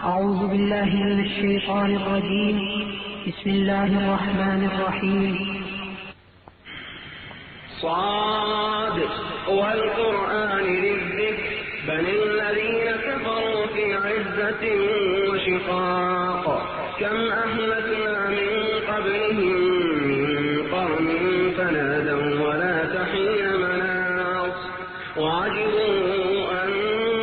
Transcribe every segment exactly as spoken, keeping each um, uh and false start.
أعوذ بالله من الشيطان الرجيم. بسم الله الرحمن الرحيم. صاد والقرآن للذكر بل الذين كفروا في عزة وشقاق كم أهلكنا من قبلهم من قرن فنادوا ولا تحين مناص وعجبوا أن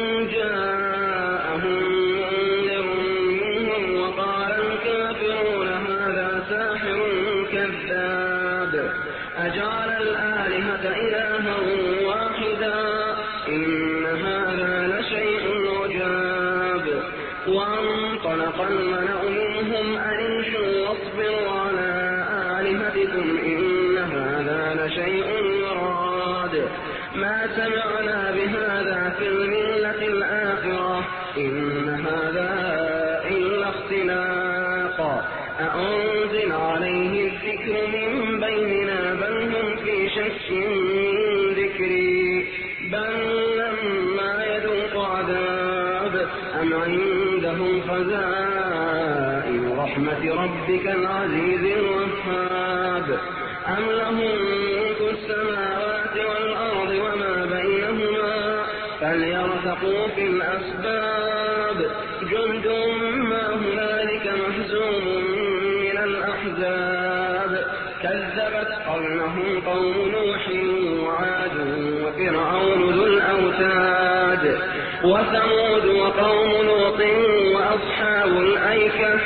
جاءهم منذر منهم وقال الكافرون هذا ساحر كذاب أجعل الآلهة إلها واحدا إن هذا لشيء عجاب. وانطلق الملأ منهم أن امشوا واصبروا على آلهتكم إن هذا لشيء يراد ما سمعنا بهذا في الملة الآخرة إن هذا إلا اختلاق أأنزل عليه الذكر من بيننا بل هم في شك من ذكري بل لما يذوق عذاب أم عندهم خزائن رحمة ربك العزيز الوهاب أم لهم ملك السماوات والأرض وما بينهما فليرتقوا في الأسباب جند ما هنالك مهزوم من الأحزاب كذبت قبلهم قوم نوح وعاد وفرعون ذو الأوتاد وثمود وقوم لوط وأصحاب الأيكة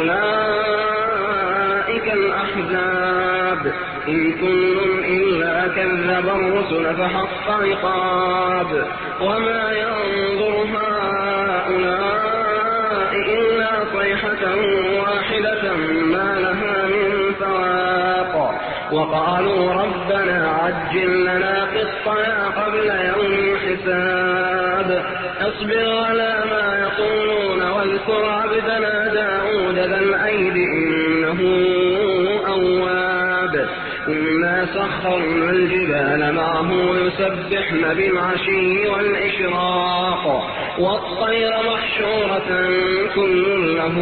أولئك الأحزاب إن كل إلا كذب الرسل فحق عقاب وما ينظر هؤلاء إلا صيحة واحدة ما لها من فواق وقالوا ربنا عجل لنا قطنا قبل يوم الحساب اصبر على ما يقولون واذكر عبدنا داود ذا الأيد إنه أواب إنا سخرنا الجبال معه يسبحن بالعشي والإشراق والطير محشورة كل له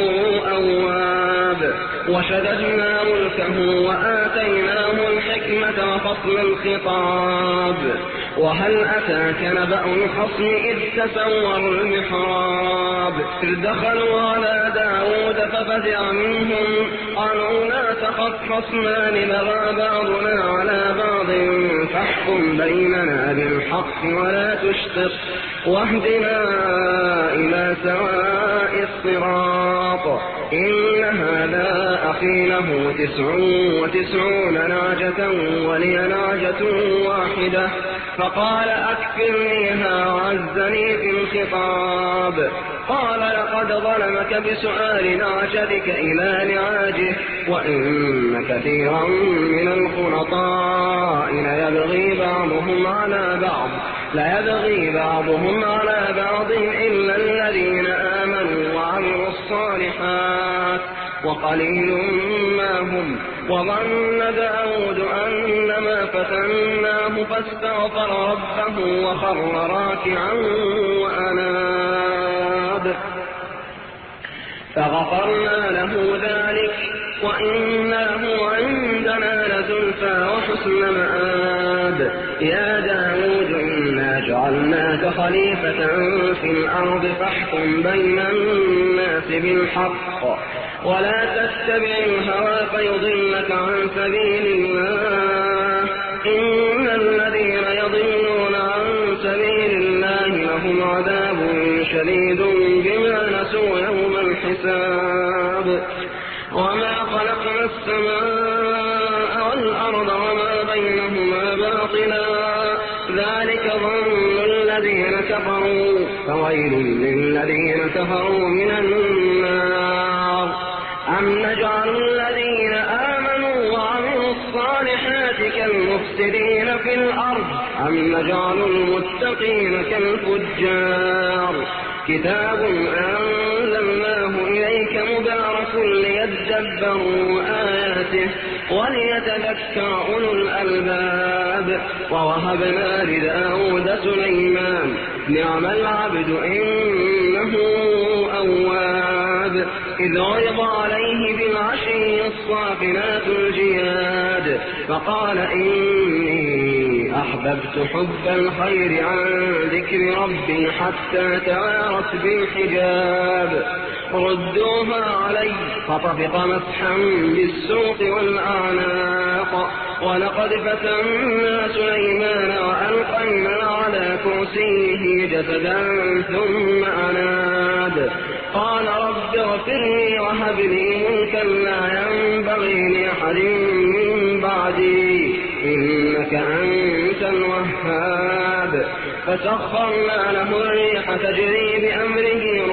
أواب وشددنا ملكه وآتيناه الحكمة وفصل الخطاب وهل أتاك نبأ الخصم إذ تسوروا المحراب إذ دخلوا على داود ففزع منهم قالوا لا تخف خصمان بغى بعضنا على بعض فاحكم بيننا بالحق ولا تشطط واهدنا إلى سواء الصراط إن هذا أخي له تسع وتسعون ناجة ولي ناجة واحدة فقال أكفرنيها وعزني في الخطاب قال لقد ظلمك بسؤال نعجتك إلى نعاجه وإن كثيرا من الخلطاء ليبغي بعضهم على بعض ليبغي بعضهم على بعض إلا الذين آمنوا وعملوا الصالحات وقليل ما هم وظن داود أنما فتناه فاستغفر ربه وخر راكعا وأناب فغفرنا له ذلك وإن له عندنا لزلفى وحسن مآب يا داود إنا جعلناك خليفة في الأرض فاحكم بين الناس بالحق ولا تتبع الهوى فيضلك عن سبيل الله إن الذين يضلون عن سبيل الله لهم عذاب شديد بما نسوا يوم الحساب وما خلقنا السماء والأرض وما بينهما باطلا ذلك ظن الذين كفروا فويل للذين كفروا من النار أم نجعل الذين آمنوا وعملوا الصالحات كالمفسدين في الأرض أم نجعل المتقين كالفجار كتاب أنزلناه إليك مبارك ليدبروا آياته وليتذكر أولو الألباب ووهبنا لداود سليمان نعم العبد إنه أواب إذ عرض عليه بالعشي الصافنات الجياد فقال إني أحببت حب الخير عن ذكر ربي حتى توارت بالحجاب ردوها علي فطفق مسحا بالسوق والأعناق ولقد فتنا سليمان وألقينا على كرسيه جسدا ثم أناب قال رب اغفر لي وهب لي ملكا لا ينبغي لأحد من بعدي إنك أنت الوهاب فسخرنا له الريح تجري بأمره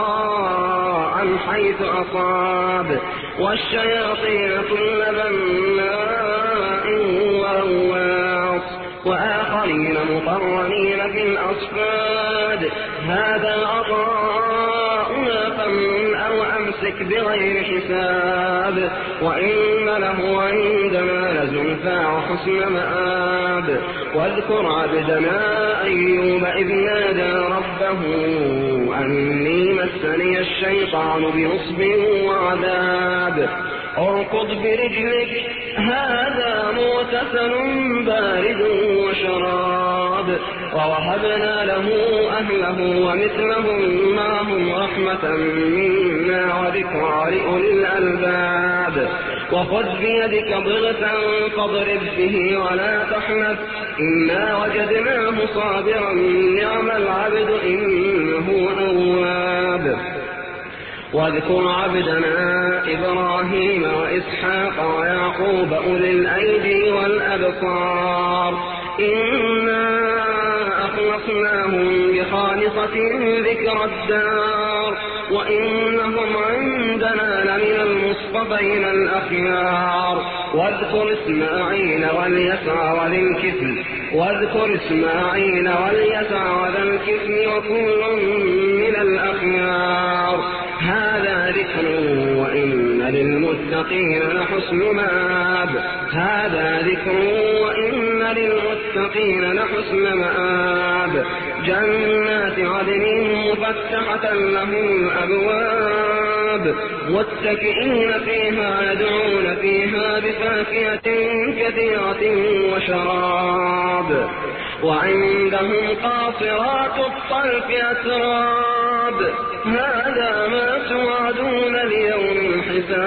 رخاء حيث أصاب والشياطين كل بناء وغواص وآخرين مقرنين في الأصفاد هذا عطاؤنا فمن أو أمسك بغير حساب وإن له عندنا لزلفى وحسن مآب واذكر عبدنا أيوب إذ نادى ربه أني مسني الشيطان بنصب وعذاب اركض برجلك هذا مغتسل بارد وشراب ووهبنا له أهله ومثلهم معهم رحمة منا وذكرى لأولي الألباب وخذ بيدك ضغثا فاضرب به ولا تحنث إنا وجدناه صابرا نعم العبد إنه أواب واذكر عبدنا إبراهيم وإسحاق ويعقوب أولي الأيدي والأبصار إنا أخلصناهم بخالصة ذكر الدار وإنهم عندنا لمن المصطفين الأخيار واذكر إسماعيل واليسع وذي الكفل واذكر إسماعيل واليسع وذا الكفل وكل من الأخيار هذا ذكر وإن للمتقين لحسن مآب هذا ذكر وإن للمتقين لحسن مآب جنات عدن مفتحة لهم الأبواب متكئين فيها يدعون فيها بفاكهة كثيرة وشراب وعندهم قاصرات الطرف أتراب هذا ما توعدون ليوم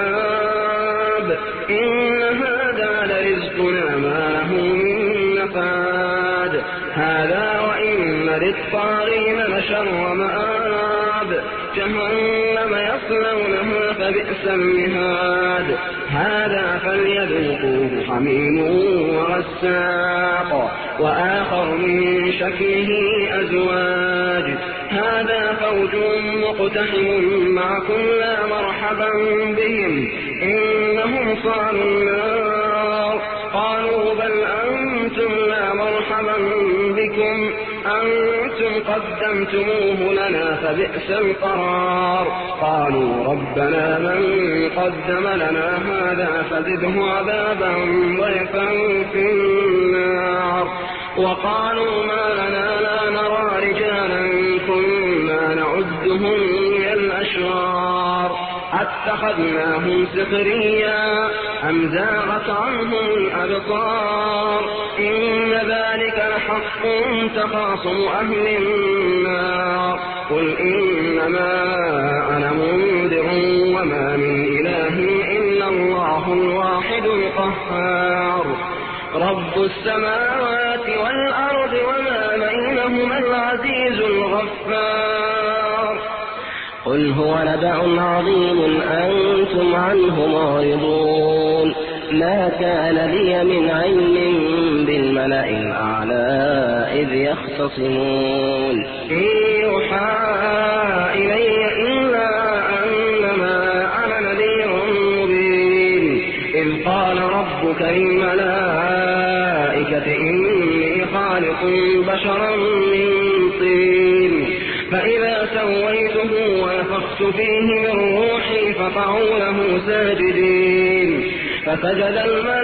الحساب إن هذا لرزقنا ما له من نفاد هذا وإن للطاغين لشر مآب جهنم يصلونها فبئس المهاد هذا فليذوقوه حميم وغساق وآخر من شكله أزواج هذا فوج مقتحم معكم لا مرحبا بهم إنهم صالوا النار قالوا بل أنتم لا مرحبا بكم أنتم قدمتموه لنا فبئس القرار قالوا ربنا من قدم لنا هذا فزده عذابا ضيفا في النار وقالوا ما لنا لا نرى رجالا كنا نعدهم من الأشرار أتخذناهم سخريا أم زاغت عنهم الأبصار إن ذلك لحق تخاصم أهل النار قل إنما أنا منذر وما من إله إلا الله الواحد القهار رب السماوات والأرض وما بينهما العزيز الغفار قل هو نبأ عظيم أنتم عنه معرضون ما كان لي من علم بالملأ الأعلى إذ يختصمون إن يوحى إلي إلا أنما أنا نذير مبين إذ قال ربك للملائكة إني خالق بشرا من طين فإذا سويته ونفخت فيه من روحي فقعوا له ساجدين فسجد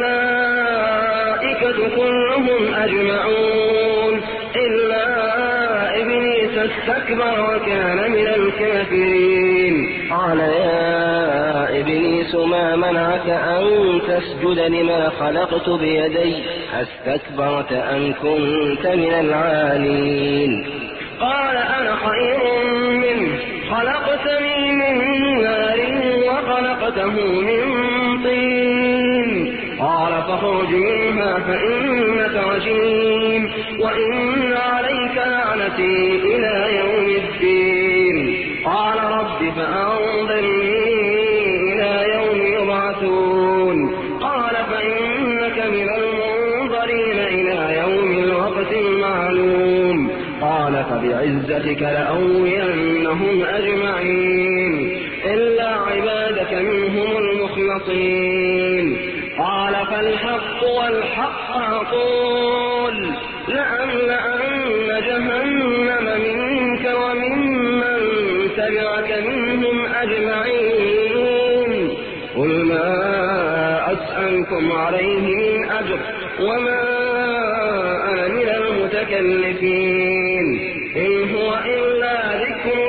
الملائكة كلهم أجمعون إلا إبليس استكبر وكان من الكافرين قال يا إبليس ما منعك أن تسجد لما خلقت بيدي أستكبرت أم كنت من العالين قال أنا خير منه خلقتني من نار وخلقته من طين قال فاخرج منها فإنك رجيم وإن عليك لعنتي إلى يوم الدين قال رب فأنظرني إلى يوم يبعثون قال فإنك من المنظرين إلى يوم الوقت المعلوم قال فبعزتك لأغوينهم أجمعين إلا عبادك منهم المخلصين قال فالحق والحق أقول لأملأن جهنم منك وممن تبعك منهم أجمعين قل ما أسألكم عليه من أجر وما أنا من المتكلفين إن هو إلا ذكر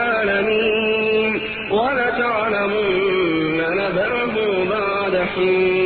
للعالمين ولتعلمن نبأه بعد حين